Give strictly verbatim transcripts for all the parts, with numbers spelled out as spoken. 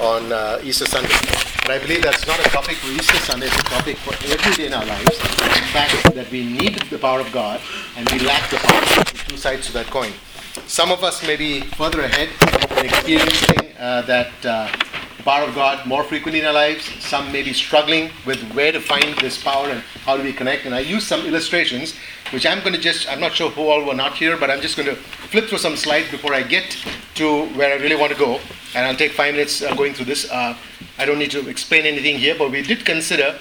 on uh, Easter Sunday. But I believe that's not a topic for Easter Sunday, it's a topic for every day in our lives. In fact, that we need the power of God and we lack the power. Two sides to that coin. Some of us may be further ahead in experiencing uh, that uh, the power of God more frequently in our lives. Some may be struggling with where to find this power and how do we connect. And I use some illustrations, which I'm going to just, I'm not sure who all were not here, but I'm just going to flip through some slides before I get to where I really want to go. And I'll take five minutes uh, going through this. Uh, I don't need to explain anything here, but we did consider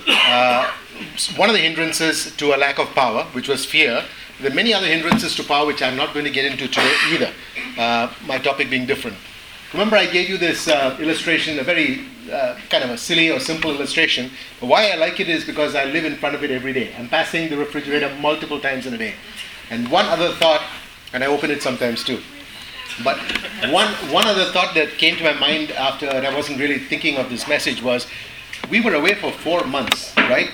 uh, one of the hindrances to a lack of power, which was fear. There are many other hindrances to power, which I'm not going to get into today either, uh, my topic being different. Remember, I gave you this uh, illustration, a very uh, kind of a silly or simple illustration. But why I like it is because I live in front of it every day. I'm passing the refrigerator multiple times in a day. And one other thought, and I open it sometimes too. But one one other thought that came to my mind after I wasn't really thinking of this message was, we were away for four months, right?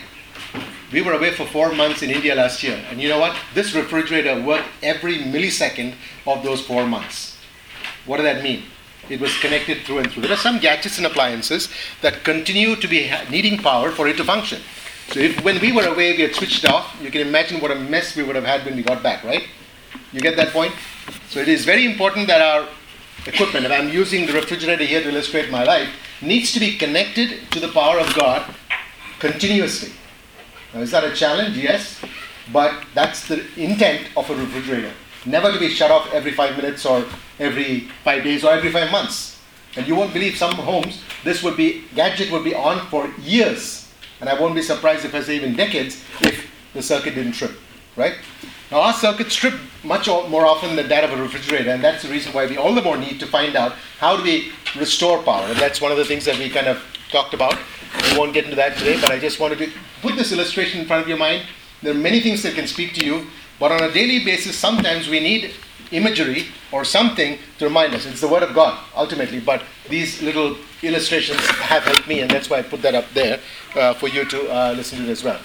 We were away for four months in India last year. And you know what? This refrigerator worked every millisecond of those four months. What did that mean? It was connected through and through. There are some gadgets and appliances that continue to be needing power for it to function. So if when we were away, we had switched off, you can imagine what a mess we would have had when we got back, right? You get that point? So it is very important that our equipment, if I'm using the refrigerator here to illustrate my life, needs to be connected to the power of God continuously. Now, is that a challenge? Yes. But that's the intent of a refrigerator. Never to be shut off every five minutes or every five days or every five months. And you won't believe some homes, this would be, gadget would be on for years. And I won't be surprised if I say even decades if the circuit didn't trip, right? Now our circuits trip much more often than that of a refrigerator, and that's the reason why we all the more need to find out how do we restore power. And that's one of the things that we kind of talked about. We won't get into that today, but I just wanted to put this illustration in front of your mind. There are many things that can speak to you, but on a daily basis, sometimes we need imagery or something to remind us. It's the Word of God, ultimately, but these little illustrations have helped me, and that's why I put that up there uh, for you to uh, listen to it as well.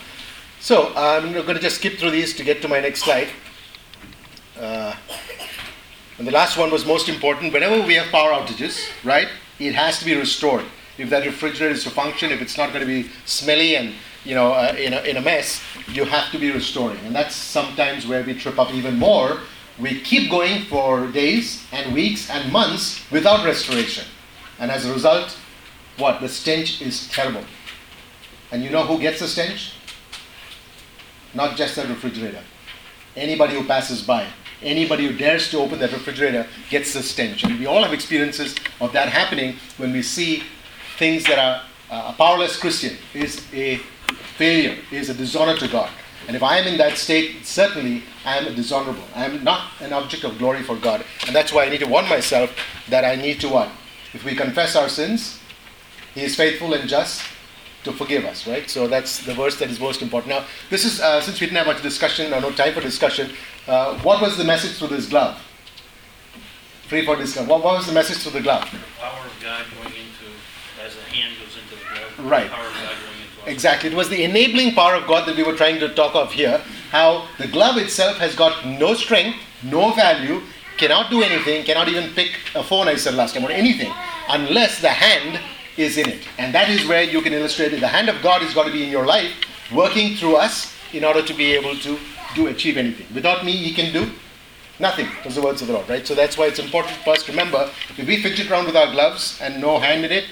So I'm going to just skip through these to get to my next slide. Uh, and the last one was most important. Whenever we have power outages, right, it has to be restored. If that refrigerator is to function, if it's not going to be smelly and you know uh, in, a, in a mess, you have to be restoring. And that's sometimes where we trip up even more. We keep going for days and weeks and months without restoration. And as a result, what? The stench is terrible. And you know who gets the stench? Not just that refrigerator. Anybody who passes by, anybody who dares to open that refrigerator gets the stench. And we all have experiences of that happening when we see things that are uh, a powerless Christian is a failure, is a dishonor to God. And if I am in that state, certainly I am dishonorable. I am not an object of glory for God. And that's why I need to warn myself that I need to what? If we confess our sins, He is faithful and just to forgive us, right? So that's the verse that is most important. Now, this is, uh, since we didn't have much discussion or no time for discussion, uh, what was the message through this glove? Free for discussion. What, what was the message through the glove? The power of God going into, as the hand goes into the glove. Right. The power of God going into us. Exactly. It was the enabling power of God that we were trying to talk of here. How the glove itself has got no strength, no value, cannot do anything, cannot even pick a phone, I said last time, or anything, unless the hand is in it. And that is where you can illustrate it. The hand of God has got to be in your life, working through us in order to be able to do achieve anything. Without me, He can do nothing, was the words of the Lord, right? So that's why it's important for us to remember, if we fidget around with our gloves and no hand in it,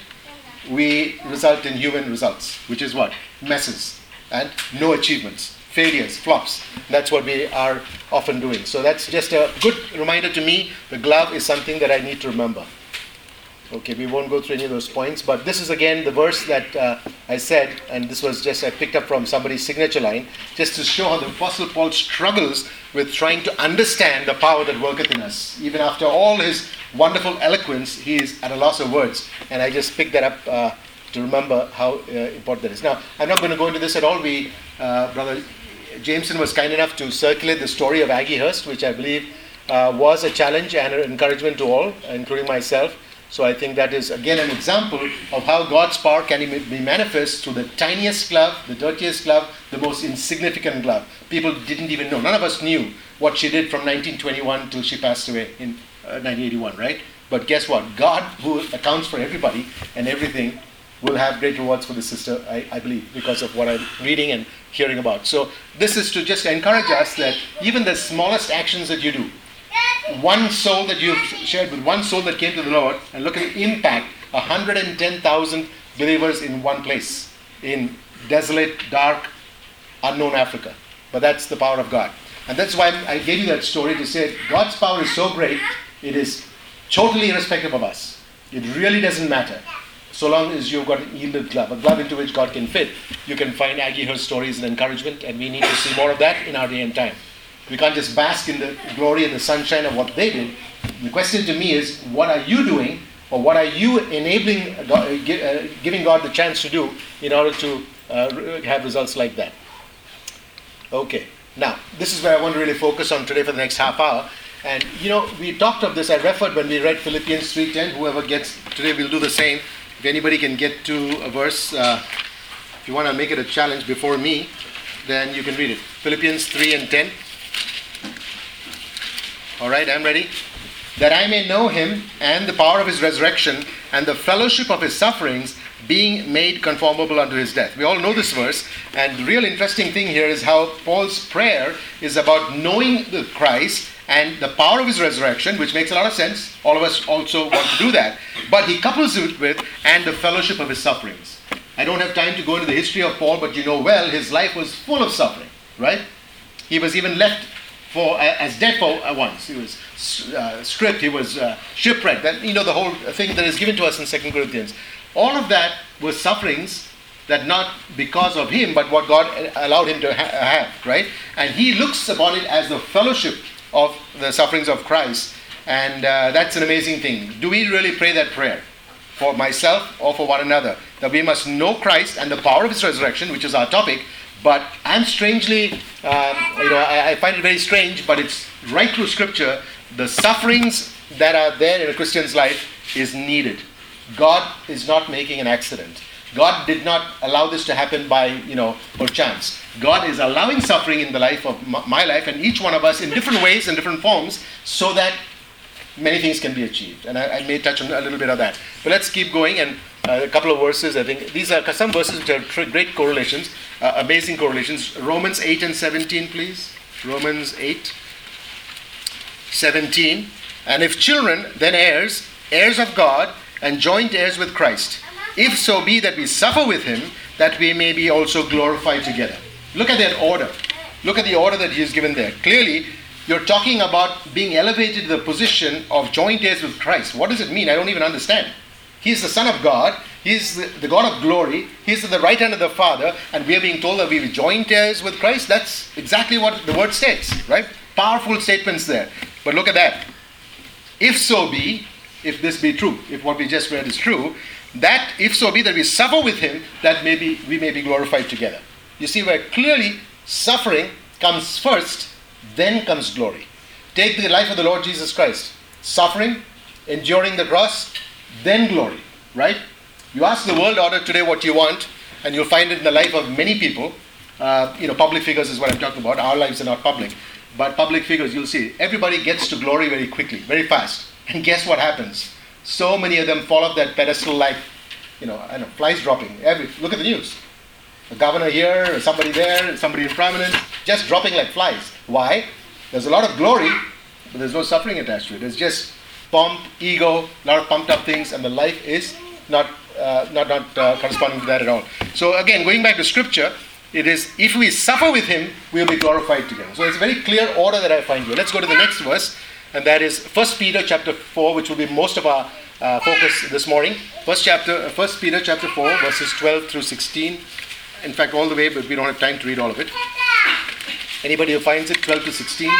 we result in human results, which is what? Messes and no achievements, failures, flops. That's what we are often doing. So that's just a good reminder to me. The glove is something that I need to remember. Okay, we won't go through any of those points, but this is again the verse that uh, I said, and this was just I picked up from somebody's signature line, just to show how the Apostle Paul struggles with trying to understand the power that worketh in us. Even after all his wonderful eloquence, he is at a loss of words. And I just picked that up uh, to remember how uh, important that is. Now, I'm not going to go into this at all. We, uh, Brother Jameson was kind enough to circulate the story of Aggie Hurst, which I believe uh, was a challenge and an encouragement to all, including myself. So I think that is, again, an example of how God's power can be manifest through the tiniest glove, the dirtiest glove, the most insignificant glove. People didn't even know. None of us knew what she did from nineteen twenty-one till she passed away in uh, nineteen eighty-one, right? But guess what? God, who accounts for everybody and everything, will have great rewards for the sister, I, I believe, because of what I'm reading and hearing about. So this is to just encourage us that even the smallest actions that you do, one soul that you've shared with, one soul that came to the Lord, and look at the impact, one hundred ten thousand believers in one place, in desolate, dark, unknown Africa. But that's the power of God. And that's why I gave you that story to say God's power is so great, it is totally irrespective of us. It really doesn't matter. So long as you've got an yielded glove, a glove into which God can fit, you can find Aggie Hurst stories and encouragement, and we need to see more of that in our day and time. We can't just bask in the glory and the sunshine of what they did. The question to me is, what are you doing, or what are you enabling, God, uh, giving God the chance to do in order to uh, have results like that? Okay, now, this is where I want to really focus on today for the next half hour. And, you know, we talked of this, I referred when we read Philippians three ten, whoever gets, today we'll do the same. If anybody can get to a verse, uh, if you want to make it a challenge before me, then you can read it. Philippians three and ten. All right, I'm ready. That I may know him and the power of his resurrection and the fellowship of his sufferings, being made conformable unto his death. We all know this verse, and the real interesting thing here is how Paul's prayer is about knowing the Christ and the power of his resurrection, which makes a lot of sense. All of us also want to do that. But he couples it with, and the fellowship of his sufferings. I don't have time to go into the history of Paul, but you know well, his life was full of suffering, right? He was even left for as dead for once. He was uh, stripped, he was uh, shipwrecked. That, you know, the whole thing that is given to us in Second Corinthians. All of that was sufferings that not because of him, but what God allowed him to ha- have, right? And he looks upon it as the fellowship of the sufferings of Christ. And uh, that's an amazing thing. Do we really pray that prayer for myself or for one another? That we must know Christ and the power of his resurrection, which is our topic. But I'm strangely, um, you know, I, I find it very strange, but it's right through Scripture, the sufferings that are there in a Christian's life is needed. God is not making an accident. God did not allow this to happen by, you know, for chance. God is allowing suffering in the life of my life and each one of us in different ways and different forms so that many things can be achieved. And I, I may touch on a little bit of that. But let's keep going, and uh, a couple of verses, I think. These are some verses which have great correlations, uh, amazing correlations. Romans eight and seventeen, please. Romans eight, seventeen. And if children, then heirs, heirs of God, and joint heirs with Christ, if so be that we suffer with him, that we may be also glorified together. Look at that order. Look at the order that he has given there. Clearly, you're talking about being elevated to the position of joint heirs with Christ. What does it mean? I don't even understand. He's the Son of God. He's the, the God of glory. He's at the right hand of the Father. And we are being told that we are joint heirs with Christ. That's exactly what the word states, right? Powerful statements there. But look at that. If so be, if this be true, if what we just read is true, that if so be that we suffer with him, that may be, we may be glorified together. You see where clearly suffering comes first, then comes glory. Take the life of the Lord Jesus Christ. Suffering, enduring the cross, then glory, right? You ask the world order today what you want, and you'll find it in the life of many people. Uh, you know, public figures is what I'm talking about. Our lives are not public. But public figures, you'll see, everybody gets to glory very quickly, very fast. And guess what happens? So many of them fall off that pedestal like, you know, I know, flies dropping. Every, look at the news. A governor here, somebody there, somebody in prominence, just dropping like flies. Why? There's a lot of glory, but there's no suffering attached to it. There's just pomp, ego, a lot of pumped up things, and the life is not uh, not not uh, corresponding to that at all. So again, going back to Scripture, it is, if we suffer with him, we will be glorified together. So it's a very clear order that I find here. Let's go to the next verse, and that is First Peter chapter four, which will be most of our uh, focus this morning. First chapter, First Peter chapter four, verses twelve through sixteen. In fact, all the way, but we don't have time to read all of it. Anybody who finds it, twelve to sixteen?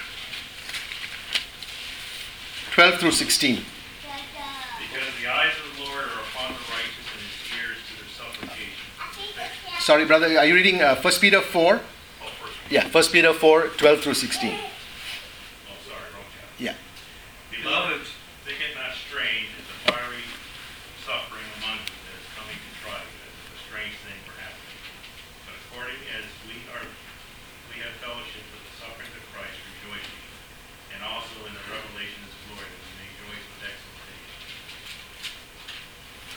twelve through sixteen. Because the eyes of the Lord are upon the righteous and his ears to their supplication. Sorry, brother, are you reading uh, First Peter four? Oh, first. Yeah, First Peter four, twelve through sixteen. Oh, sorry, wrong chapter. Yeah. Beloved, think it not strange that the fiery suffering among you that is coming to try you, as if a strange thing were happening. But according as we are, we have fellowship with the sufferings of Christ, rejoicing, and also in the revelation of his glory, that we may rejoice with exultation.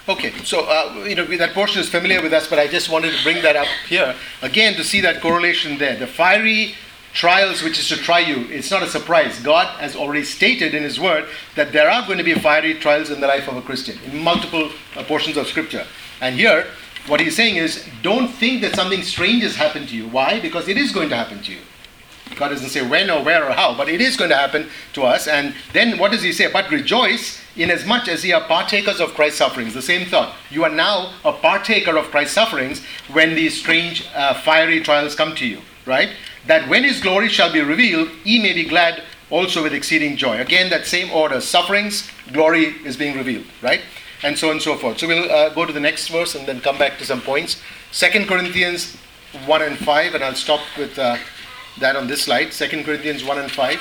Okay, so uh, you know that portion is familiar with us, but I just wanted to bring that up here again to see that correlation there. The fiery trials which is to try you, it's not a surprise. God has already stated in His Word that there are going to be fiery trials in the life of a Christian in multiple uh, portions of Scripture. And here, what He's saying is, don't think that something strange has happened to you. Why? Because it is going to happen to you. God doesn't say when or where or how, but it is going to happen to us. And then what does He say? But rejoice inasmuch as ye are partakers of Christ's sufferings. The same thought. You are now a partaker of Christ's sufferings when these strange uh, fiery trials come to you, right? That when His glory shall be revealed, ye may be glad also with exceeding joy. Again, that same order. Sufferings, glory is being revealed, right? And so on and so forth. So we'll uh, go to the next verse and then come back to some points. Second Corinthians one and five, and I'll stop with uh, that on this slide. Second Corinthians one and five.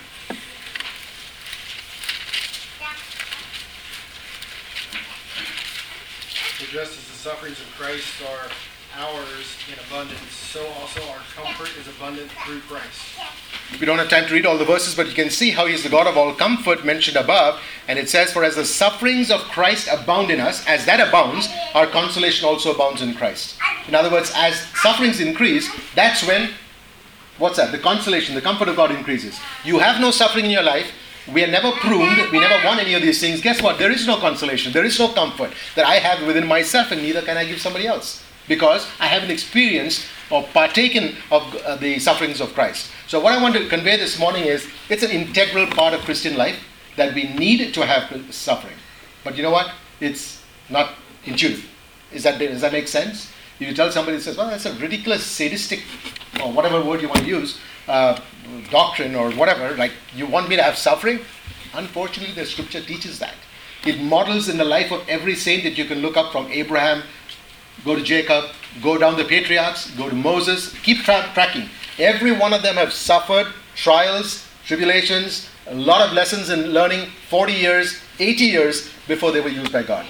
Just as the sufferings of Christ are ours in abundance, so also our comfort is abundant through Christ. We don't have time to read all the verses, but you can see how He is the God of all comfort mentioned above. And it says, for as the sufferings of Christ abound in us, as that abounds, our consolation also abounds in Christ. In other words, as sufferings increase, that's when, what's that? The consolation, the comfort of God increases. You have no suffering in your life. We are never pruned. We never want any of these things. Guess what? There is no consolation. There is no comfort that I have within myself, and neither can I give somebody else. Because I haven't experienced or partaken of uh, the sufferings of Christ. So what I want to convey this morning is, it's an integral part of Christian life that we need to have suffering. But you know what? It's not intuitive. Is that, does that make sense? If you tell somebody that says, well, that's a ridiculous, sadistic, or whatever word you want to use, uh, doctrine or whatever, like you want me to have suffering? Unfortunately, the Scripture teaches that. It models in the life of every saint that you can look up, from Abraham, go to Jacob, go down the patriarchs, go to Moses, keep tra- tracking. Every one of them have suffered trials, tribulations, a lot of lessons in learning, forty years, eighty years before they were used by God.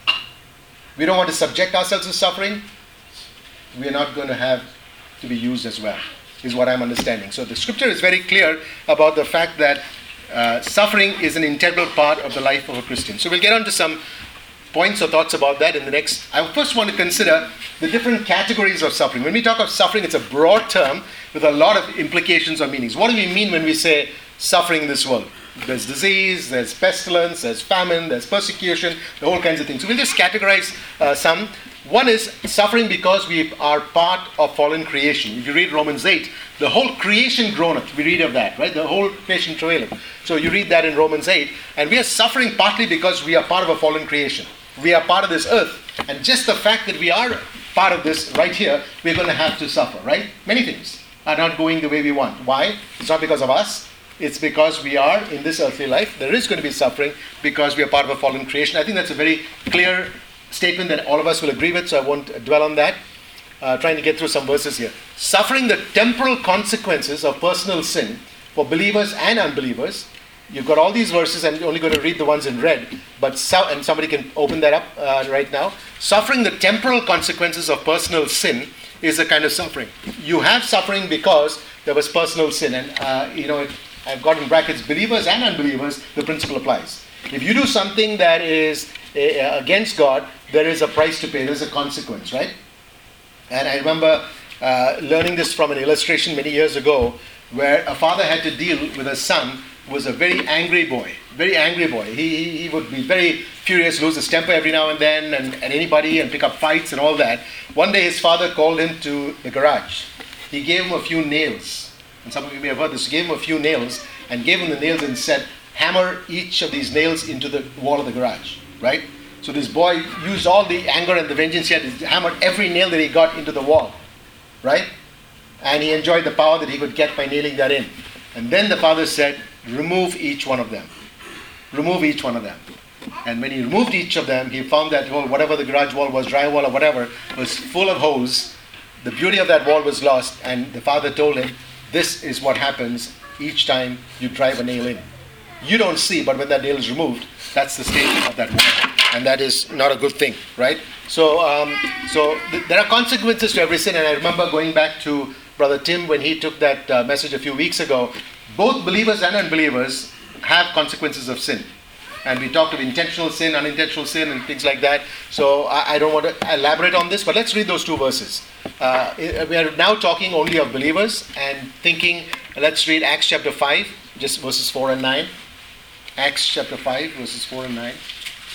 We don't want to subject ourselves to suffering. We are not going to have to be used as well, is what I'm understanding. So the Scripture is very clear about the fact that uh, suffering is an integral part of the life of a Christian. So we'll get on to some points or thoughts about that in the next. I first want to consider the different categories of suffering. When we talk of suffering, it's a broad term with a lot of implications or meanings. What do we mean when we say suffering in this world? There's disease, there's pestilence, there's famine, there's persecution, the whole kinds of things. So we'll just categorize uh, some. One is suffering because we are part of fallen creation. If you read Romans eight, the whole creation groaneth. We read of that, right? The whole creation travaileth. So you read that in Romans eight. And we are suffering partly because we are part of a fallen creation. We are part of this earth. And just the fact that we are part of this right here, we're going to have to suffer, right? Many things are not going the way we want. Why? It's not because of us. It's because we are in this earthly life. There is going to be suffering because we are part of a fallen creation. I think that's a very clear statement that all of us will agree with, so I won't dwell on that. Uh, trying to get through some verses here. Suffering the temporal consequences of personal sin for believers and unbelievers. You've got all these verses, and you're only going to read the ones in red, but so, and somebody can open that up uh, right now. Suffering the temporal consequences of personal sin is a kind of suffering. You have suffering because there was personal sin, and uh, you know, I've got in brackets believers and unbelievers, the principle applies. If you do something that is uh, against God, there is a price to pay, there's a consequence, right? And I remember uh, learning this from an illustration many years ago, where a father had to deal with a son who was a very angry boy, very angry boy. He, he, he would be very furious, lose his temper every now and then, and, and anybody, and pick up fights and all that. One day his father called him to the garage. He gave him a few nails. And some of you may have heard this. He gave him a few nails and gave him the nails and said, hammer each of these nails into the wall of the garage, right? So this boy used all the anger and the vengeance he had, he hammered every nail that he got into the wall, right? And he enjoyed the power that he could get by nailing that in. And then the father said, remove each one of them. Remove each one of them. And when he removed each of them, he found that whole, whatever the garage wall was, drywall or whatever, was full of holes. The beauty of that wall was lost, and the father told him, this is what happens each time you drive a nail in. You don't see, but when that nail is removed, that's the state of that wall. And that is not a good thing, right? So um, so th- there are consequences to every sin. And I remember going back to Brother Tim when he took that uh, message a few weeks ago. Both believers and unbelievers have consequences of sin. and we talked of intentional sin, unintentional sin, and things like that. So I, I don't want to elaborate on this, but let's read those two verses. Uh, we are now talking only of believers and thinking, let's read Acts chapter five, just verses four and nine. Acts chapter five, verses four and nine.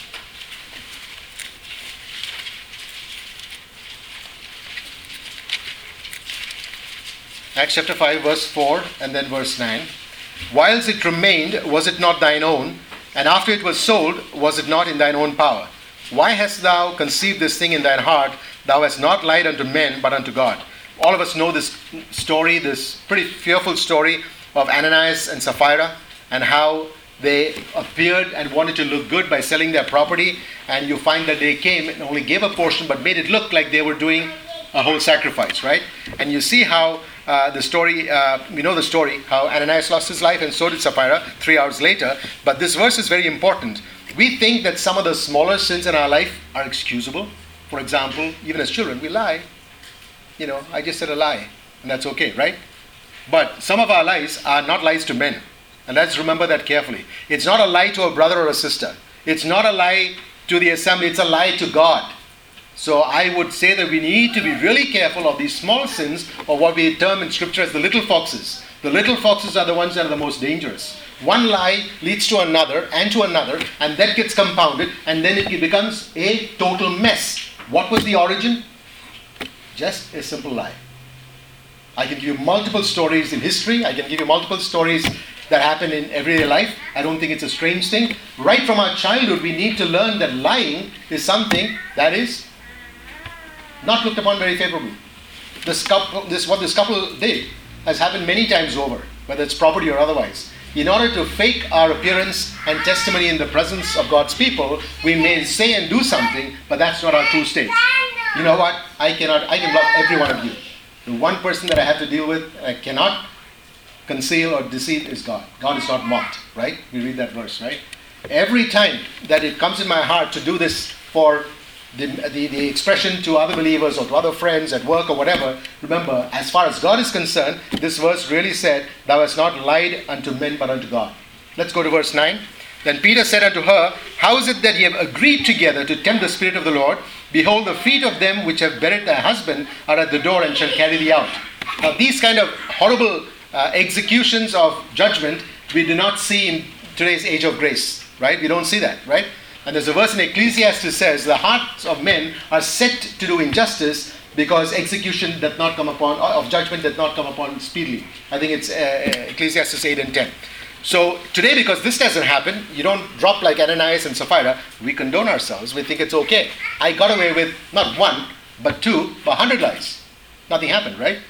Acts chapter five, verse four, and then verse nine. Whilst it remained, was it not thine own? And after it was sold, was it not in thine own power? Why hast thou conceived this thing in thine heart? Thou hast not lied unto men, but unto God. All of us know this story, this pretty fearful story of Ananias and Sapphira, and how they appeared and wanted to look good by selling their property. And you find that they came and only gave a portion, but made it look like they were doing a whole sacrifice, right? And you see how uh, the story, uh, we know the story, how Ananias lost his life and so did Sapphira three hours later. But this verse is very important. We think that some of the smaller sins in our life are excusable. For example, even as children, we lie. You know, I just said a lie, and that's okay, right? But some of our lies are not lies to men. And let's remember that carefully. It's not a lie to a brother or a sister. It's not a lie to the assembly. It's a lie to God. So I would say that we need to be really careful of these small sins, or what we term in scripture as the little foxes. The little foxes are the ones that are the most dangerous. One lie leads to another and to another, and that gets compounded, and then it becomes a total mess. What was the origin? Just a simple lie. I can give you multiple stories in history. I can give you multiple stories that happen in everyday life. I don't think it's a strange thing. Right from our childhood, we need to learn that lying is something that is not looked upon very favorably. This couple, this what this couple did has happened many times over, whether it's property or otherwise. In order to fake our appearance and testimony in the presence of God's people, we may say and do something, but that's not our true state. You know what? I cannot. I can love every one of you. The one person that I have to deal with, I cannot conceal or deceive, is God. God is not mocked, right? We read that verse, right? Every time that it comes in my heart to do this for the, the, the expression to other believers or to other friends at work or whatever, remember, as far as God is concerned, this verse really said, thou hast not lied unto men but unto God. Let's go to verse nine. Then Peter said unto her, how is it that ye have agreed together to tempt the Spirit of the Lord? Behold, the feet of them which have buried thy husband are at the door and shall carry thee out. Now these kind of horrible uh, executions of judgment we do not see in today's age of grace, right? We don't see that, right? And there's a verse in Ecclesiastes says, the hearts of men are set to do injustice because execution doth not come upon, of judgment doth not come upon speedily. I think it's uh, Ecclesiastes eight and ten. So today, because this doesn't happen, you don't drop like Ananias and Sapphira. We condone ourselves. We think it's okay. I got away with not one, but two, but a hundred lies. Nothing happened, right?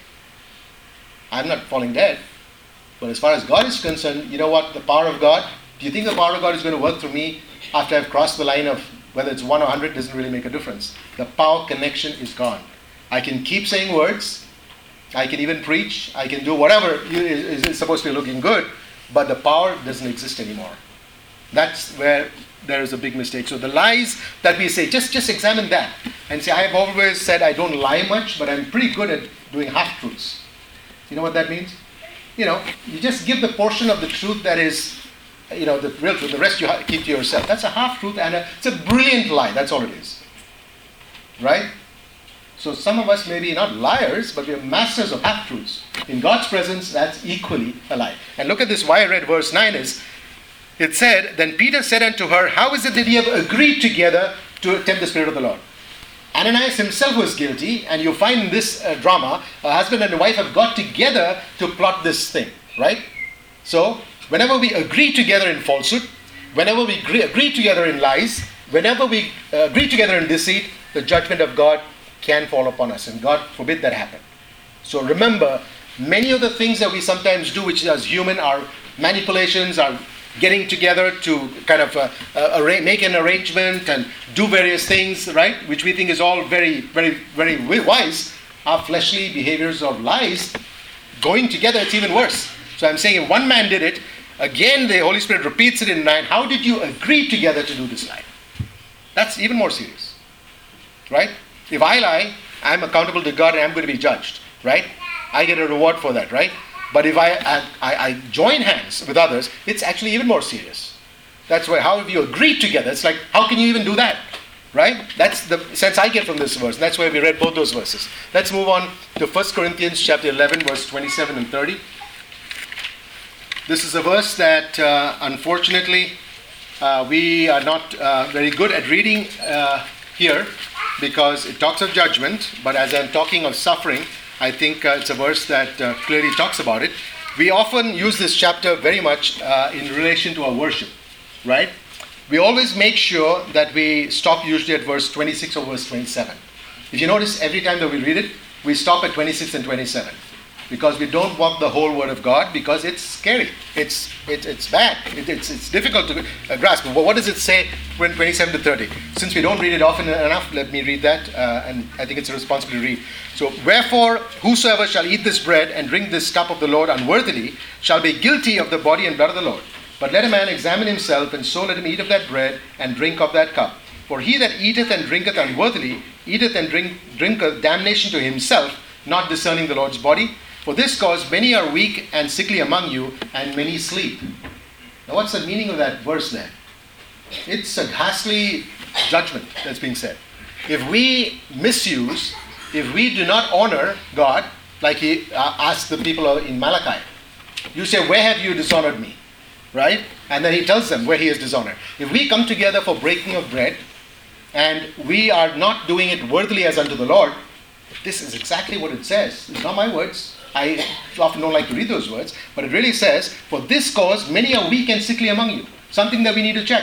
I'm not falling dead. But as far as God is concerned, you know what? The power of God, do you think the power of God is going to work through me after I've crossed the line of whether it's one or a hundred? Doesn't really make a difference. The power connection is gone. I can keep saying words. I can even preach. I can do whatever is, is supposed to be looking good. But the power doesn't exist anymore. That's where there is a big mistake. So the lies that we say, just, just examine that. And say, I have always said I don't lie much, but I'm pretty good at doing half-truths. You know what that means? You know, you just give the portion of the truth that is, you know, the real truth. The rest you keep to yourself. That's a half-truth, and a, it's a brilliant lie. That's all it is. Right? So some of us may be not liars, but we are masters of half-truths. In God's presence, that's equally a lie. And look at this, why I read verse nine is, it said, then Peter said unto her, how is it that ye have agreed together to tempt the Spirit of the Lord? Ananias himself was guilty, and you find in this uh, drama, a husband and a wife have got together to plot this thing, right? So, whenever we agree together in falsehood, whenever we agree, agree together in lies, whenever we uh, agree together in deceit, the judgment of God can fall upon us, and God forbid that happen. So remember, many of the things that we sometimes do, which as human, are manipulations, are getting together to kind of uh, uh, arra- make an arrangement and do various things, right? Which we think is all very, very, very wise. Our fleshly behaviors of lies, going together, it's even worse. So I'm saying if one man did it, again the Holy Spirit repeats it in nine. How did you agree together to do this lie? That's even more serious, right? If I lie, I'm accountable to God and I'm going to be judged, right? I get a reward for that, right? But if I, I, I join hands with others, it's actually even more serious. That's why, how have you agreed together? It's like, how can you even do that? Right? That's the sense I get from this verse. That's why we read both those verses. Let's move on to First Corinthians chapter eleven, verse twenty-seven and thirty. This is a verse that, uh, unfortunately, uh, we are not uh, very good at reading uh, here, because it talks of judgment, but as I'm talking of suffering, I think uh, it's a verse that uh, clearly talks about it. We often use this chapter very much uh, in relation to our worship, right? We always make sure that we stop usually at verse twenty-six or verse twenty-seven. If you notice, every time that we read it, we stop at twenty-six and twenty-seven. Because we don't walk the whole Word of God, because it's scary. It's it, it's bad. It, it's it's difficult to uh, grasp. But what does it say when twenty-seven to thirty? Since we don't read it often enough, let me read that. Uh, and I think it's a responsibility to read. So, wherefore, whosoever shall eat this bread and drink this cup of the Lord unworthily shall be guilty of the body and blood of the Lord. But let a man examine himself, and so let him eat of that bread and drink of that cup. For he that eateth and drinketh unworthily eateth and drink, drinketh damnation to himself, not discerning the Lord's body. For this cause many are weak and sickly among you, and many sleep. Now what's the meaning of that verse there? It's a ghastly judgment that's being said. If we misuse, if we do not honor God, like he uh, asked the people in Malachi, you say, where have you dishonored me? Right? And then he tells them where he is dishonored. If we come together for breaking of bread, and we are not doing it worthily as unto the Lord, this is exactly what it says. It's not my words. I often don't like to read those words, but it really says, for this cause many are weak and sickly among you. Something that we need to check.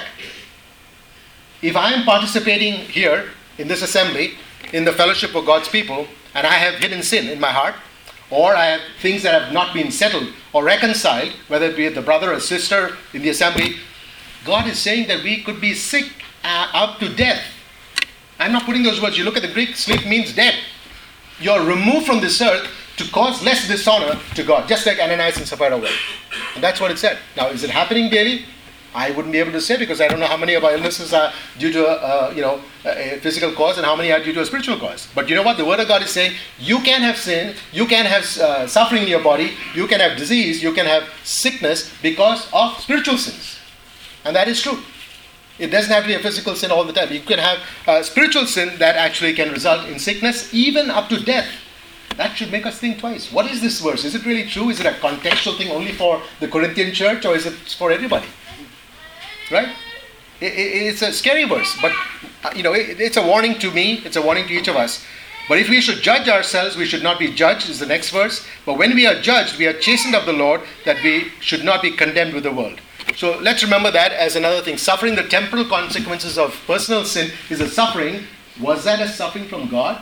If I am participating here in this assembly, in the fellowship of God's people, and I have hidden sin in my heart, or I have things that have not been settled or reconciled, whether it be the brother or sister in the assembly, God is saying that we could be sick uh, up to death. I'm not putting those words. You look at the Greek, sleep means death. You're removed from this earth to cause less dishonor to God, just like Ananias and Sapphira were. And that's what it said. Now, is it happening daily? I wouldn't be able to say, because I don't know how many of our illnesses are due to a, uh, you know, a physical cause and how many are due to a spiritual cause. But you know what? The Word of God is saying, you can have sin, you can have uh, suffering in your body, you can have disease, you can have sickness because of spiritual sins. And that is true. It doesn't have to be a physical sin all the time. You can have a spiritual sin that actually can result in sickness, even up to death. That should make us think twice. What is this verse? Is it really true? Is it a contextual thing only for the Corinthian church, or is it for everybody? Right? It, it, it's a scary verse, but uh, you know, it, it's a warning to me. It's a warning to each of us. But if we should judge ourselves, we should not be judged, is the next verse. But when we are judged, we are chastened of the Lord, that we should not be condemned with the world. So let's remember that as another thing. Suffering the temporal consequences of personal sin is a suffering. Was that a suffering from God?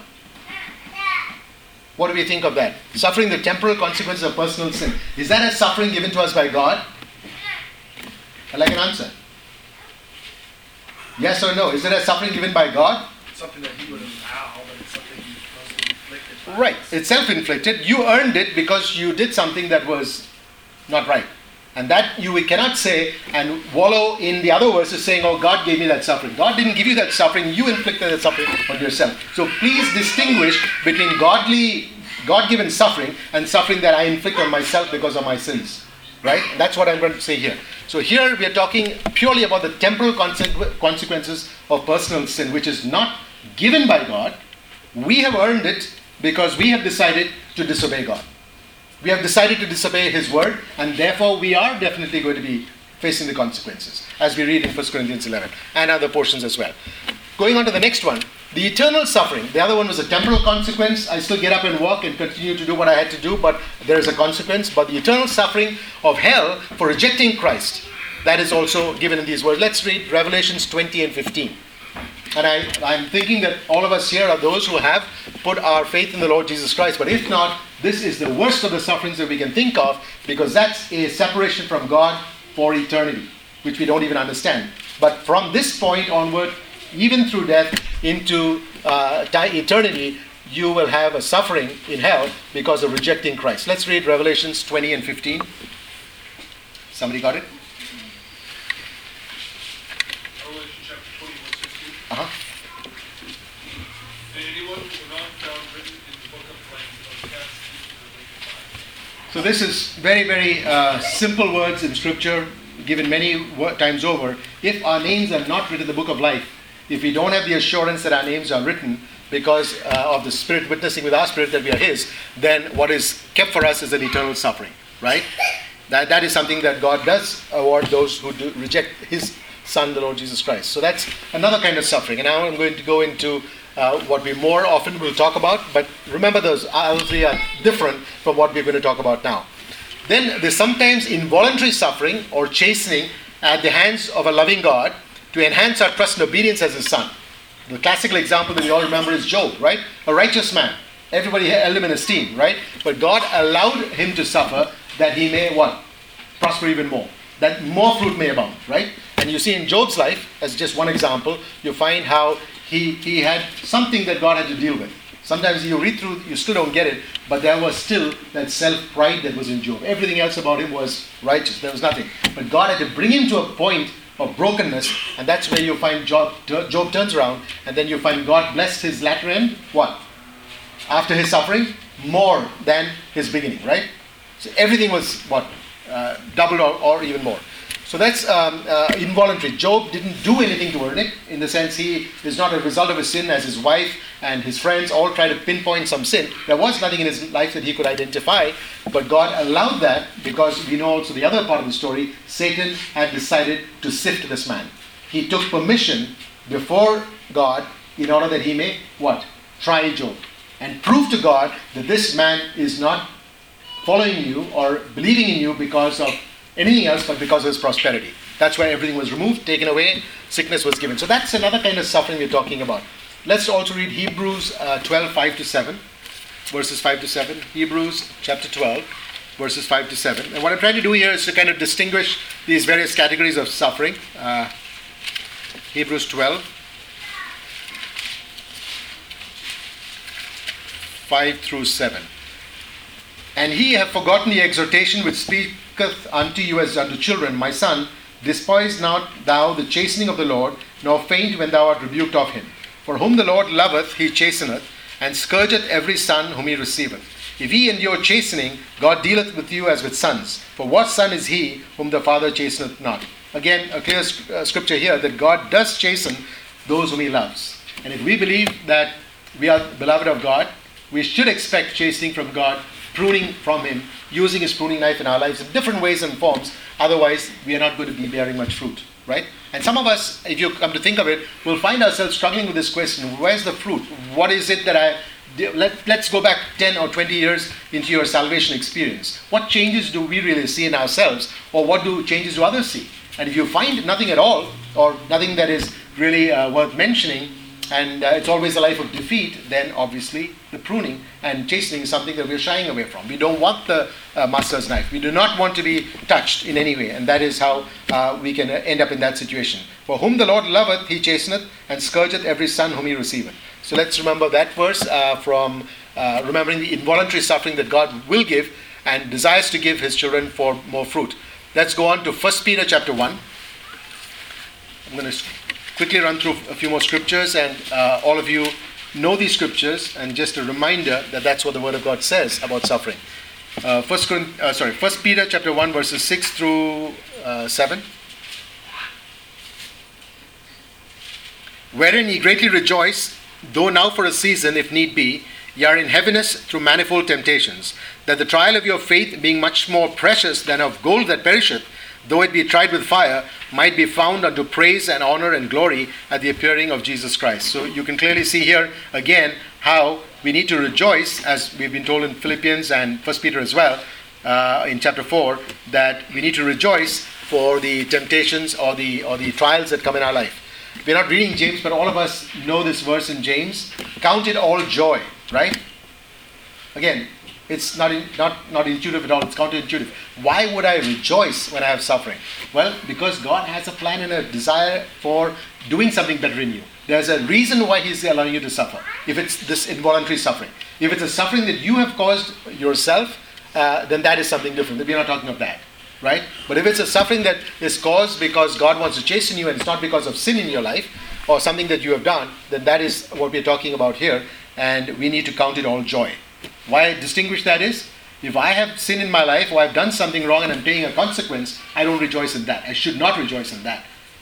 What do we think of that? Suffering the temporal consequences of personal sin. Is that a suffering given to us by God? I'd like an answer. Yes or no? Is it a suffering given by God? Something that he would allow, but it's something he mostly inflicted by Right. us. It's self-inflicted. You earned it because you did something that was not right. And that you we cannot say and wallow in the other verses saying, oh, God gave me that suffering. God didn't give you that suffering. You inflicted that suffering on yourself. So please distinguish between godly, God-given suffering and suffering that I inflict on myself because of my sins. Right? That's what I'm going to say here. So here we are talking purely about the temporal consequ- consequences of personal sin, which is not given by God. We have earned it because we have decided to disobey God. We have decided to disobey His word, and therefore we are definitely going to be facing the consequences, as we read in First Corinthians eleven, and other portions as well. Going on to the next one, the eternal suffering. The other one was a temporal consequence. I still get up and walk and continue to do what I had to do, but there is a consequence. But the eternal suffering of hell for rejecting Christ, that is also given in these words. Let's read Revelations twenty and fifteen. And I, I'm thinking that all of us here are those who have put our faith in the Lord Jesus Christ. But if not, this is the worst of the sufferings that we can think of, because that's a separation from God for eternity, which we don't even understand. But from this point onward, even through death into uh, eternity, you will have a suffering in hell because of rejecting Christ. Let's read Revelations twenty and fifteen. Somebody got it? Revelation chapter twenty, verse fifteen. Uh-huh. And anyone who was not found written in the book of life was cast into the lake of fire. So this is very, very uh, simple words in Scripture, given many wo- times over. if our names are not written in the book of life, if we don't have the assurance that our names are written because uh, of the Spirit witnessing with our spirit that we are His, then what is kept for us is an eternal suffering, right? That that is something that God does award those who do reject His Son, the Lord Jesus Christ. So that's another kind of suffering. And now I'm going to go into uh, what we more often will talk about. But remember, those other three are different from what we're going to talk about now. Then there's sometimes involuntary suffering or chastening at the hands of a loving God to enhance our trust and obedience as His Son. The classical example that we all remember is Job, right? A righteous man. Everybody held him in esteem, right? But God allowed him to suffer that he may what? Prosper even more. That more fruit may abound, right? And you see in Job's life, as just one example, you find how he, he had something that God had to deal with. Sometimes you read through, you still don't get it, but there was still that self-pride that was in Job. Everything else about him was righteous. There was nothing. But God had to bring him to a point of brokenness, and that's where you find Job, Job turns around, and then you find God blessed his latter end, what? After his suffering, more than his beginning, right? So everything was what? Uh, doubled or, or even more. So that's um, uh, involuntary. Job didn't do anything to earn it, in the sense he is not a result of his sin, as his wife and his friends all try to pinpoint some sin. There was nothing in his life that he could identify, but God allowed that because we know also the other part of the story. Satan had decided to sift this man. He took permission before God in order that he may what? Try Job and prove to God that this man is not following you or believing in you because of anything else but because of his prosperity. That's why everything was removed, taken away, sickness was given. So that's another kind of suffering we're talking about. Let's also read Hebrews uh, twelve, five to seven, verses five to seven. Hebrews chapter twelve, verses five to seven. And what I'm trying to do here is to kind of distinguish these various categories of suffering. Uh, Hebrews twelve, five through seven. And he have forgotten the exhortation which speaketh unto you as unto children, my son, despise not thou the chastening of the Lord, nor faint when thou art rebuked of him. For whom the Lord loveth, he chasteneth, and scourgeth every son whom he receiveth. If ye endure chastening, God dealeth with you as with sons. For what son is he whom the Father chasteneth not? Again, a clear uh, scripture here that God does chasten those whom he loves. And if we believe that we are beloved of God, we should expect chastening from God, pruning from him, using his pruning knife in our lives in different ways and forms. Otherwise, we are not going to be bearing much fruit, right? And some of us, if you come to think of it, will find ourselves struggling with this question. Where's the fruit? What is it that I... Let, let's go back ten or twenty years into your salvation experience. What changes do we really see in ourselves? Or what do changes do others see? And if you find nothing at all, or nothing that is really uh, worth mentioning, and uh, it's always a life of defeat, then obviously the pruning and chastening is something that we're shying away from. We don't want the uh, master's knife. We do not want to be touched in any way, and that is how uh, we can uh, end up in that situation. For whom the Lord loveth, he chasteneth, and scourgeth every son whom he receiveth. So let's remember that verse uh, from uh, remembering the involuntary suffering that God will give and desires to give his children for more fruit. Let's go on to First Peter chapter one. I'm going to quickly run through a few more scriptures, and uh, all of you know these scriptures, and just a reminder that that's what the Word of God says about suffering. Uh, First, uh, sorry, First Peter chapter one, verses six through uh, seven. Wherein ye greatly rejoice, though now for a season, if need be, ye are in heaviness through manifold temptations, that the trial of your faith, being much more precious than of gold that perisheth, though it be tried with fire, might be found unto praise and honor and glory at the appearing of Jesus Christ. So you can clearly see here again how we need to rejoice, as we've been told in Philippians and First Peter as well, uh, in chapter four, that we need to rejoice for the temptations or the or the trials that come in our life. We're not reading James, but all of us know this verse in James. Count it all joy, right? Again, it's not in, not not intuitive at all. It's counterintuitive. Why would I rejoice when I have suffering? Well, because God has a plan and a desire for doing something better in you. There's a reason why He's allowing you to suffer. If it's this involuntary suffering, if it's a suffering that you have caused yourself, uh, then that is something different. We're not talking of that, right? But if it's a suffering that is caused because God wants to chasten you, and it's not because of sin in your life or something that you have done, then that is what we're talking about here, and we need to count it all joy. Why I distinguish that is, if I have sin in my life or I've done something wrong and I'm paying a consequence, I don't rejoice in that. I should not rejoice in that.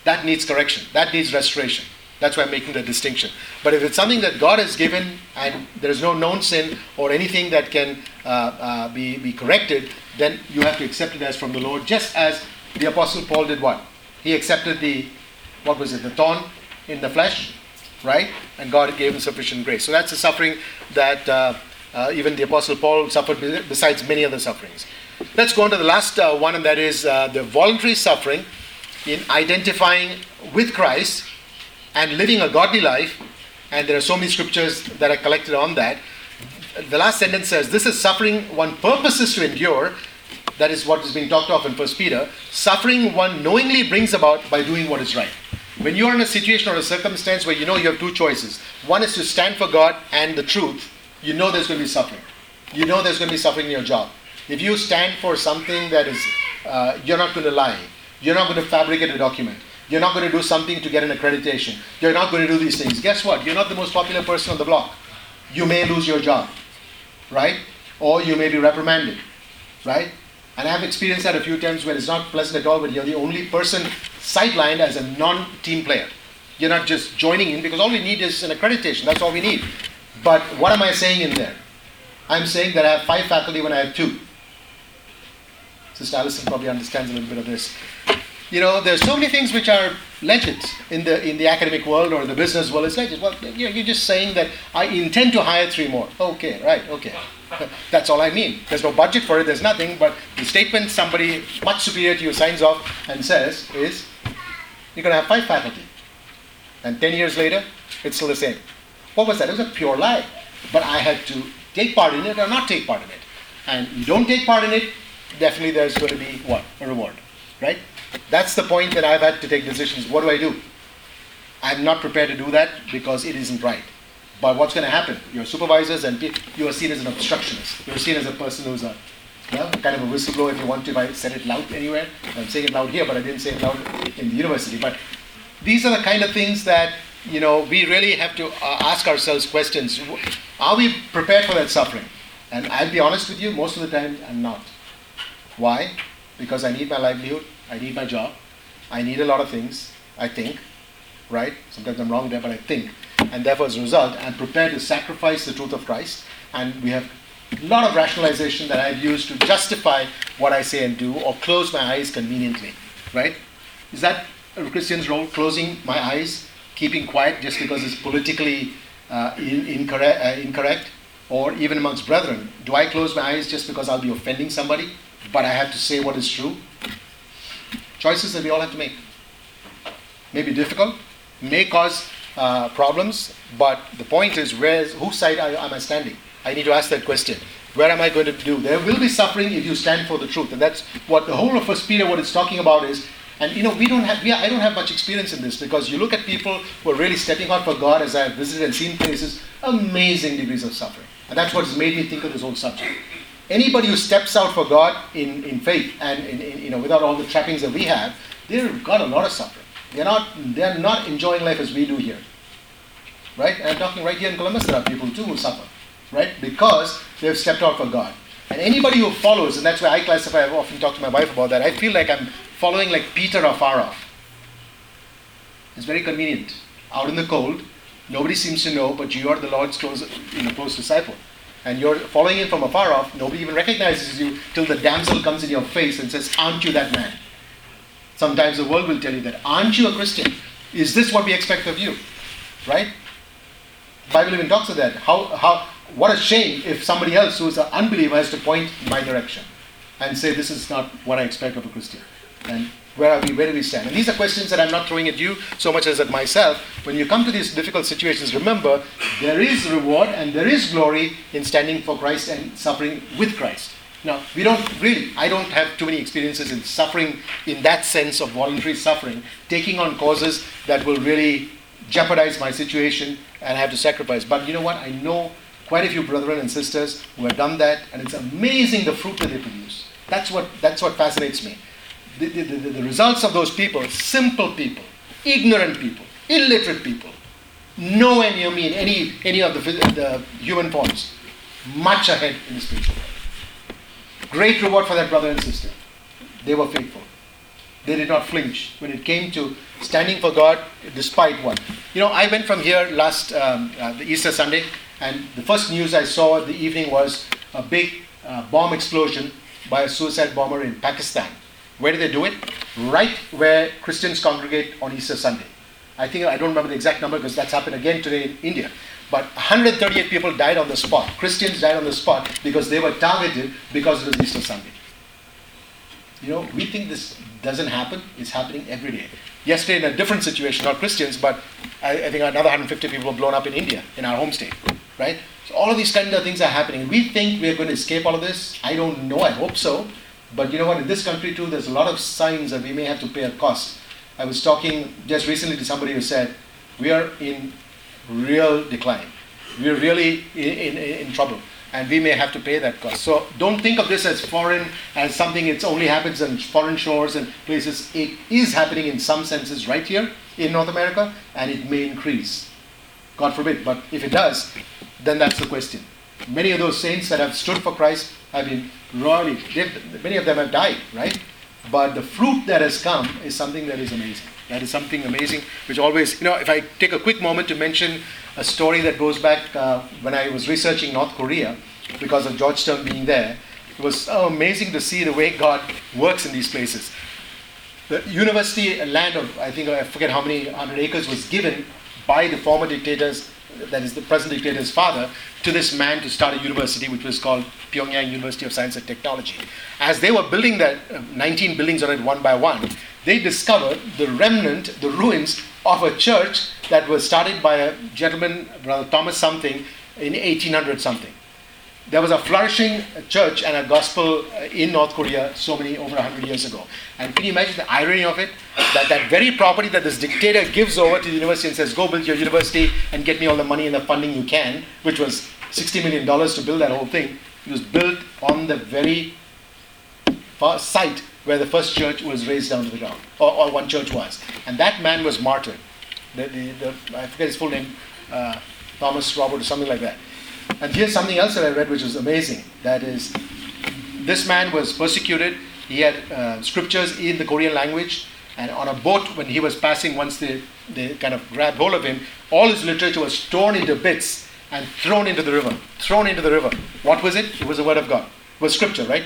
that needs correction. That needs restoration. That's why I'm making the distinction. But if it's something that God has given and there is no known sin or anything that can uh, uh, be, be corrected, then you have to accept it as from the Lord, just as the Apostle Paul did what? He accepted the, what was it, the thorn in the flesh, right? And God gave him sufficient grace. So that's a suffering that uh, uh, even the Apostle Paul suffered besides many other sufferings. Let's go on to the last uh, one, and that is uh, the voluntary suffering in identifying with Christ and living a godly life. And there are so many scriptures that are collected on that. The last sentence says, this is suffering one purposes to endure. That is what is being talked of in First Peter. Suffering one knowingly brings about by doing what is right. When you are in a situation or a circumstance where you know you have two choices. One is to stand for God and the truth. You know there's going to be suffering. You know there's going to be suffering in your job. If you stand for something that is, uh, you're not going to lie. You're not going to fabricate a document. You're not going to do something to get an accreditation. You're not going to do these things. Guess what? You're not the most popular person on the block. You may lose your job, right? Or you may be reprimanded, right? And I've experienced that a few times where it's not pleasant at all, but you're the only person sidelined as a non-team player. You're not just joining in, because all we need is an accreditation. That's all we need. But what am I saying in there? I'm saying that I have five faculty when I have two. Sister Allison probably understands a little bit of this. You know, there's so many things which are legit in the in the academic world or the business world. It's legit. Well, you're, you're just saying that I intend to hire three more. Okay, right, okay. That's all I mean. There's no budget for it, there's nothing, but the statement somebody much superior to you signs off and says is, you're going to have five faculty. And ten years later, it's still the same. What was that? It was a pure lie. But I had to take part in it or not take part in it. And you don't take part in it, definitely there's going to be what? A reward. Right? That's the point that I've had to take decisions. What do I do? I'm not prepared to do that because it isn't right. But what's going to happen? Your supervisors and pe- you are seen as an obstructionist. You're seen as a person who's a you know, kind of a whistleblower if you want to. If I said it loud anywhere, I'm saying it loud here, but I didn't say it loud in the university. But these are the kind of things that, you know, we really have to uh, ask ourselves questions. Are we prepared for that suffering? And I'll be honest with you, most of the time I'm not. Why? Because I need my livelihood. I need my job. I need a lot of things, I think. Right? Sometimes I'm wrong there, but I think. And therefore, as a result, I'm prepared to sacrifice the truth of Christ. And we have a lot of rationalization that I've used to justify what I say and do, or close my eyes conveniently. Right? Is that a Christian's role? Closing my eyes, keeping quiet just because it's politically uh, in, incorrect, uh, incorrect? Or even amongst brethren, do I close my eyes just because I'll be offending somebody, but I have to say what is true? Choices that we all have to make. May be difficult, may cause uh, problems, but the point is, where is, whose side are, am I standing? I need to ask that question. Where am I going to do? There will be suffering if you stand for the truth, and that's what the whole of First Peter, what it's talking about is. And you know, we don't have, we are, I don't have much experience in this, because you look at people who are really stepping out for God, as I have visited and seen places, amazing degrees of suffering. And that's what has made me think of this whole subject. Anybody who steps out for God in, in faith and in, in, you know, without all the trappings that we have, they've got a lot of suffering. They're not, they're not enjoying life as we do here. Right? And I'm talking right here in Columbus, there are people too who suffer. Right? Because they've stepped out for God. And anybody who follows, and that's why I classify, I've often talked to my wife about that, I feel like I'm following like Peter afar off. It's very convenient. Out in the cold, nobody seems to know, but you are the Lord's close, you know, close disciple. And you're following him from afar off, nobody even recognizes you till the damsel comes in your face and says, aren't you that man? Sometimes the world will tell you that, aren't you a Christian? Is this what we expect of you? Right? The Bible even talks of that. How, how, what a shame if somebody else who is an unbeliever has to point in my direction and say, this is not what I expect of a Christian. And where are we, where do we stand? And these are questions that I'm not throwing at you so much as at myself. When you come to these difficult situations, remember, there is reward and there is glory in standing for Christ and suffering with Christ. Now, we don't really, I don't have too many experiences in suffering in that sense of voluntary suffering, taking on causes that will really jeopardize my situation and I have to sacrifice. But you know what? I know quite a few brethren and sisters who have done that, and it's amazing the fruit that they produce. That's what, that's what fascinates me. The, the, the, the results of those people, simple people, ignorant people, illiterate people, nowhere near me in any, any of the, the human forms, much ahead in the spiritual world. Great reward for that brother and sister. They were faithful. They did not flinch when it came to standing for God despite what. You know, I went from here last um, uh, the Easter Sunday, and the first news I saw in the evening was a big uh, bomb explosion by a suicide bomber in Pakistan. Where did they do it? Right where Christians congregate on Easter Sunday. I think, I don't remember the exact number because that's happened again today in India. But one hundred thirty-eight people died on the spot. Christians died on the spot because they were targeted because it was Easter Sunday. You know, we think this doesn't happen. It's happening every day. Yesterday in a different situation, not Christians, but I, I think another one hundred fifty people were blown up in India, in our home state, right? So all of these kind of things are happening. We think we're going to escape all of this. I don't know. I hope so. But you know what? In this country too, there's a lot of signs that we may have to pay a cost. I was talking just recently to somebody who said, we are in real decline. We're really in, in, in trouble. And we may have to pay that cost. So don't think of this as foreign, as something that only happens on foreign shores and places. It is happening in some senses right here in North America, and it may increase. God forbid. But if it does, then that's the question. Many of those saints that have stood for Christ have been really, many of them have died, right? But the fruit that has come is something that is amazing. That is something amazing, which always, you know, if I take a quick moment to mention a story that goes back uh, when I was researching North Korea, because of Georgetown being there, it was so amazing to see the way God works in these places. The university land of, I think, I forget how many hundred acres was given by the former dictators, that is the present dictator's father, to this man to start a university, which was called Pyongyang University of Science and Technology. As they were building that, uh, nineteen buildings on it one by one, they discovered the remnant, the ruins of a church that was started by a gentleman, Brother Thomas something, in eighteen hundred something. There was a flourishing church and a gospel in North Korea so many, over one hundred years ago. And can you imagine the irony of it? That that very property that this dictator gives over to the university and says, go build your university and get me all the money and the funding you can, which was sixty million dollars to build that whole thing. It was built on the very site where the first church was raised down to the ground, or, or one church was. And that man was martyred. The, the, the, I forget his full name, uh, Thomas Robert or something like that. And here's something else that I read which was amazing. That is, this man was persecuted. He had uh, scriptures in the Korean language. And on a boat, when he was passing, once they, they kind of grabbed hold of him, all his literature was torn into bits and thrown into the river. Thrown into the river. What was it? It was the word of God. It was scripture, right?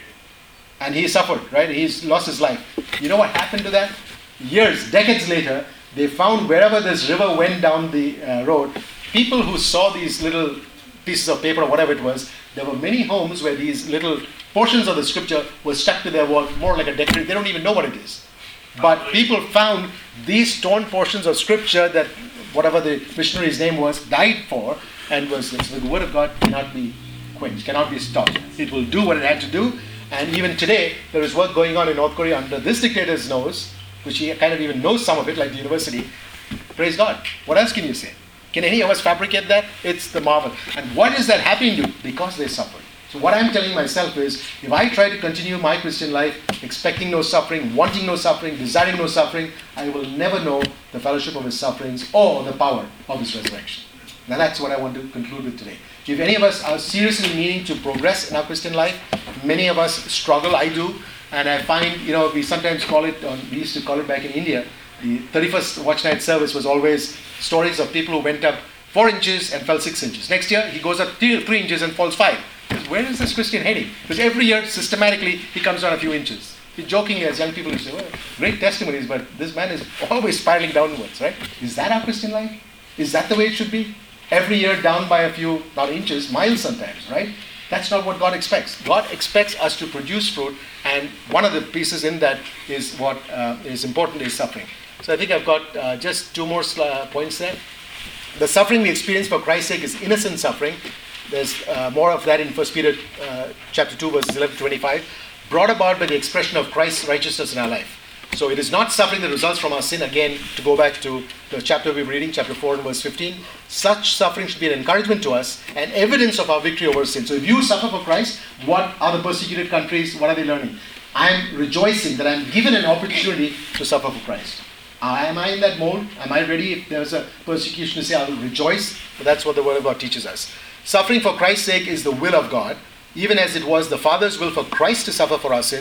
And he suffered, right? He's lost his life. You know what happened to that? Years, decades later, they found wherever this river went down the uh, road, people who saw these little pieces of paper or whatever it was, there were many homes where these little portions of the scripture were stuck to their wall, more like a decoration. They don't even know what it is. But people found these torn portions of scripture that whatever the missionary's name was, died for, and was so the word of God cannot be quenched, cannot be stopped. It will do what it had to do. And even today, there is work going on in North Korea under this dictator's nose, which he kind of even knows some of it, like the university. Praise God. What else can you say? Can any of us fabricate that? It's the marvel. And what is that happening to? Because they suffered. So what I'm telling myself is, if I try to continue my Christian life, expecting no suffering, wanting no suffering, desiring no suffering, I will never know the fellowship of his sufferings or the power of his resurrection. Now that's what I want to conclude with today. If any of us are seriously meaning to progress in our Christian life, many of us struggle, I do, and I find, you know, we sometimes call it, um, we used to call it back in India, the thirty-first watch night service was always stories of people who went up four inches and fell six inches. Next year, he goes up three, three inches and falls five. Where is this Christian heading? Because every year, systematically, he comes down a few inches. We jokingly, as young people, we say, well, great testimonies, but this man is always spiraling downwards, right? Is that our Christian life? Is that the way it should be? Every year down by a few, not inches, miles sometimes, right? That's not what God expects. God expects us to produce fruit, and one of the pieces in that is what uh, is important is suffering. So I think I've got uh, just two more sl- points there. The suffering we experience for Christ's sake is innocent suffering. There's uh, more of that in First Peter uh, chapter two, verses eleven to twenty-five, brought about by the expression of Christ's righteousness in our life. So it is not suffering that results from our sin. Again, to go back to the chapter we were reading, chapter four and verse fifteen, such suffering should be an encouragement to us and evidence of our victory over sin. So if you suffer for Christ, what are the persecuted countries, what are they learning? I am rejoicing that I am given an opportunity to suffer for Christ. Uh, am I in that mold? Am I ready if there's a persecution to say I will rejoice? But that's what the Word of God teaches us. Suffering for Christ's sake is the will of God. Even as it was the Father's will for Christ to suffer for our sins,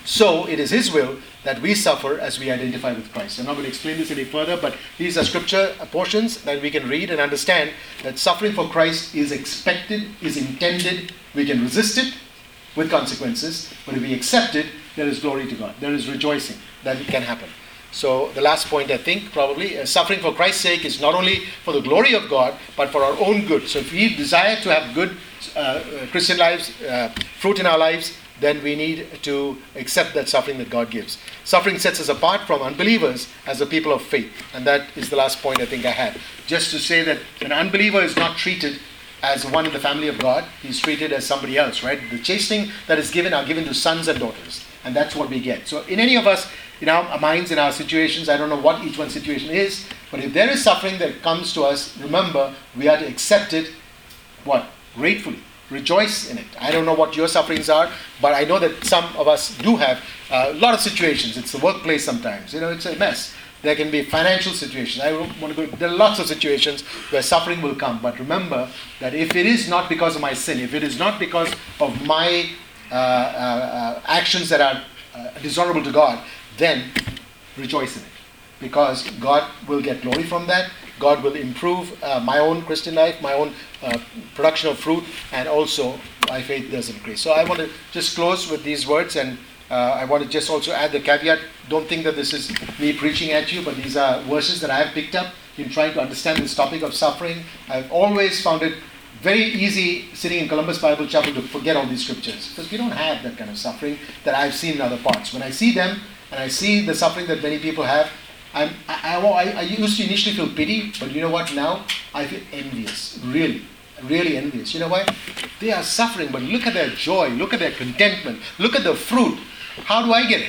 So it is His will that we suffer as we identify with Christ. I'm not going to explain this any further, but these are scripture portions that we can read and understand that suffering for Christ is expected, is intended. We can resist it with consequences, but if we accept it, there is glory to God. There is rejoicing that it can happen. So the last point, I think, probably, uh, suffering for Christ's sake is not only for the glory of God, but for our own good. So if we desire to have good uh, uh, Christian lives, uh, fruit in our lives, then we need to accept that suffering that God gives. Suffering sets us apart from unbelievers as a people of faith. And that is the last point I think I had. Just to say that an unbeliever is not treated as one in the family of God. He's treated as somebody else, right? The chastening that is given are given to sons and daughters. And that's what we get. So in any of us, in our minds, in our situations, I don't know what each one's situation is, but if there is suffering that comes to us, remember, we are to accept it, what? Gratefully. Rejoice in it. I don't know what your sufferings are, but I know that some of us do have a lot of situations. It's the workplace sometimes. You know, it's a mess. There can be financial situations. I don't want to go. There are lots of situations where suffering will come. But remember that if it is not because of my sin, if it is not because of my uh, uh, uh, actions that are uh, dishonorable to God, then rejoice in it. Because God will get glory from that. God will improve uh, my own Christian life, my own uh, production of fruit, and also my faith does increase. So I want to just close with these words, and uh, I want to just also add the caveat. Don't think that this is me preaching at you, but these are verses that I have picked up in trying to understand this topic of suffering. I've always found it very easy sitting in Columbus Bible Chapel to forget all these scriptures, because we don't have that kind of suffering that I've seen in other parts. When I see them, and I see the suffering that many people have, I'm, I, I, I used to initially feel pity, but you know what? Now I feel envious. Really, really envious. You know why? They are suffering, but look at their joy. Look at their contentment. Look at the fruit. How do I get it?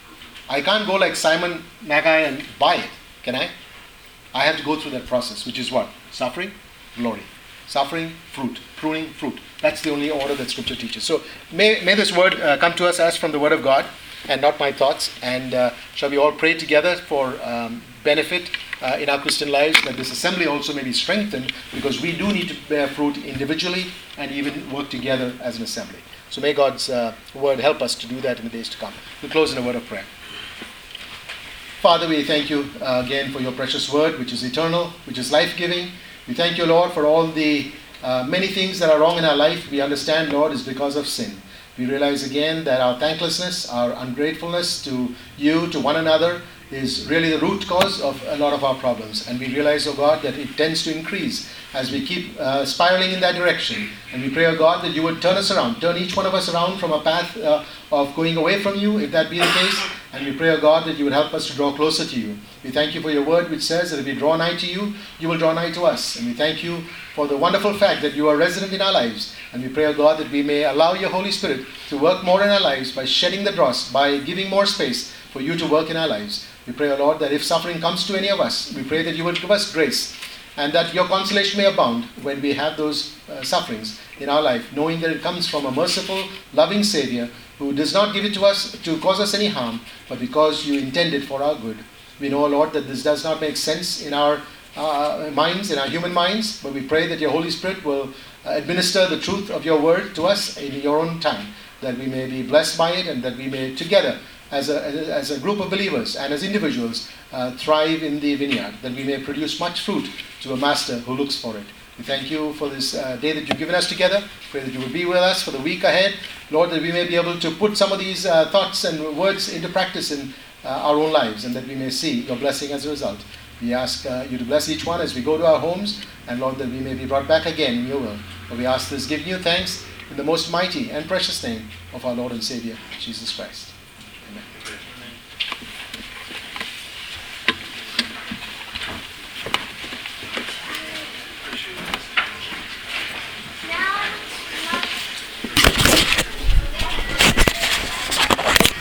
I can't go like Simon Nagai and buy it. Can I? I have to go through that process, which is what? Suffering, glory. Suffering, fruit. Pruning, fruit. That's the only order that Scripture teaches. So may, may this word uh, come to us as from the Word of God, and not my thoughts. And uh, shall we all pray together for um, benefit uh, in our Christian lives, that this assembly also may be strengthened, because we do need to bear fruit individually and even work together as an assembly. So may God's uh, word help us to do that in the days to come. We'll close in a word of prayer. Father, we thank you uh, again for your precious word, which is eternal, which is life-giving. We thank you, Lord, for all the uh, many things that are wrong in our life. We understand, Lord, is because of sin. We realize again that our thanklessness, our ungratefulness to you, to one another, is really the root cause of a lot of our problems. And we realize, oh God, that it tends to increase as we keep uh, spiraling in that direction. And we pray, oh God, that you would turn us around, turn each one of us around from a path uh, of going away from you, if that be the case. And we pray, oh God, that you would help us to draw closer to you. We thank you for your word, which says that if we draw nigh to you, you will draw nigh to us. And we thank you for the wonderful fact that you are resident in our lives. And we pray, oh God, that we may allow your Holy Spirit to work more in our lives by shedding the dross, by giving more space for you to work in our lives. We pray, O Lord, that if suffering comes to any of us, we pray that you will give us grace, and that your consolation may abound when we have those uh, sufferings in our life, knowing that it comes from a merciful, loving Savior who does not give it to us to cause us any harm, but because you intend it for our good. We know, Lord, that this does not make sense in our uh, minds, in our human minds, but we pray that your Holy Spirit will uh, administer the truth of your word to us in your own time, that we may be blessed by it, and that we may together, as a, as a group of believers and as individuals, uh, thrive in the vineyard, that we may produce much fruit to a master who looks for it. We thank you for this uh, day that you've given us together. Pray that you will be with us for the week ahead. Lord, that we may be able to put some of these uh, thoughts and words into practice in uh, our own lives, and that we may see your blessing as a result. We ask uh, you to bless each one as we go to our homes, and Lord, that we may be brought back again in your will. For we ask this, giving you thanks in the most mighty and precious name of our Lord and Savior, Jesus Christ. Amen.